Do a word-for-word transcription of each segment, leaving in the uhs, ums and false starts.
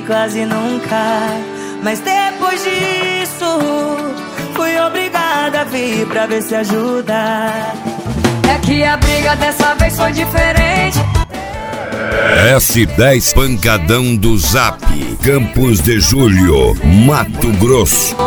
quase nunca. Mas depois disso fui obrigada a vir pra ver se ajuda. É que a briga dessa vez foi diferente. S dez Pancadão do Zap, Campos de Julho, Mato Grosso.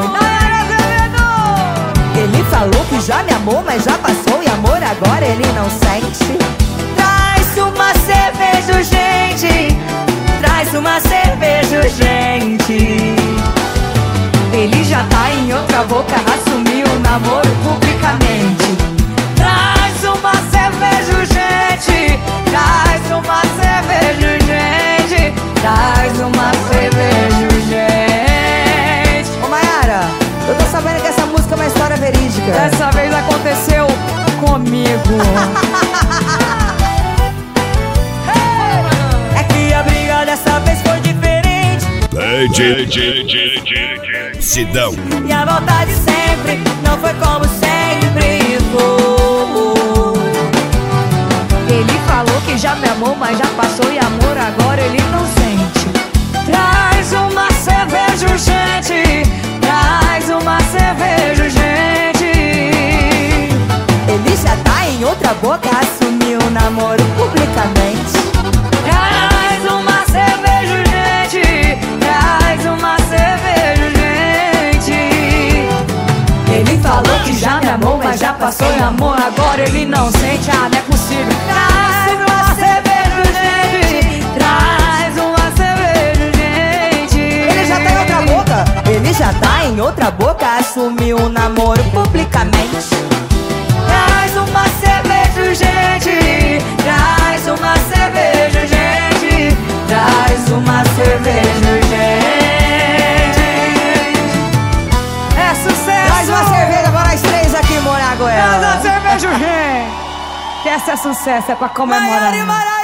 Ele falou que já me amou, mas já passou. E amor agora ele não sente. Traz uma cerveja, gente. Traz uma cerveja, gente. Ele já tá em outra boca, assumiu o namoro publicamente. Traz uma cerveja, gente. Traz uma cerveja, gente. Traz uma cerveja, gente. Ô Mayara, eu tô sabendo que essa música é uma história verídica. Dessa vez aconteceu comigo. É que a briga dessa vez foi diferente. Sidão. E a vontade sempre não foi como sempre foi. Ele falou que já me amou, mas já passou. E amor agora ele não sente. Traz uma cerveja, gente. Traz uma cerveja, gente. Ele já tá em outra boca, assumiu o namoro publicamente. Traz uma cerveja, gente. Traz uma cerveja, gente. Ele falou que já me amou, mas já passou. E amor agora ele não sente. Ah, não é possível. Traz uma cerveja, gente. Traz uma cerveja, gente. Ele já tá em outra boca. Ele já tá em outra boca, assumiu o namoro publicamente. Traz uma cerveja, gente. Traz uma cerveja, gente. Traz uma cerveja, gente. É sucesso. Traz uma cerveja para nós três aqui, Moragoela. Traz uma cerveja, gente. Que essa é sucesso, é pra comemorar. Maiara e Mara.